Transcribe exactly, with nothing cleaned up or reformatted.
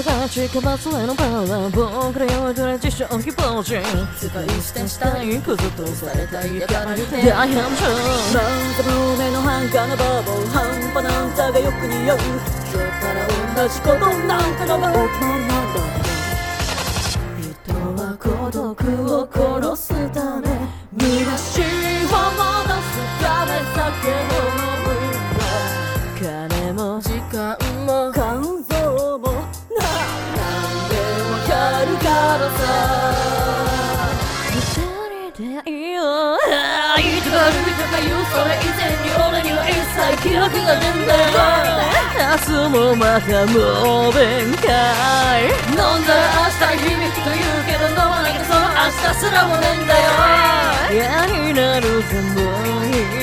たちかばすれのパワー僕らよくら自称希望人使い捨てしたいクズとされたいから大繁盛なんざ胸の繁華なバブル半端なんざがよく似合う言ったら同じことなんかのがお決まりなんだ人は孤独を殺すため虚しいを戻すため酒を飲む金も時間も肝臓もな、なんでわかるからさ二人でいいよいいとか悪いとか言うそれ以前に俺には一切記憶がねえんだよ明日もまたもう弁解飲んだら明日響きと言うけど飲まなきゃその明日すらもねえんだよ嫌になるぜもういい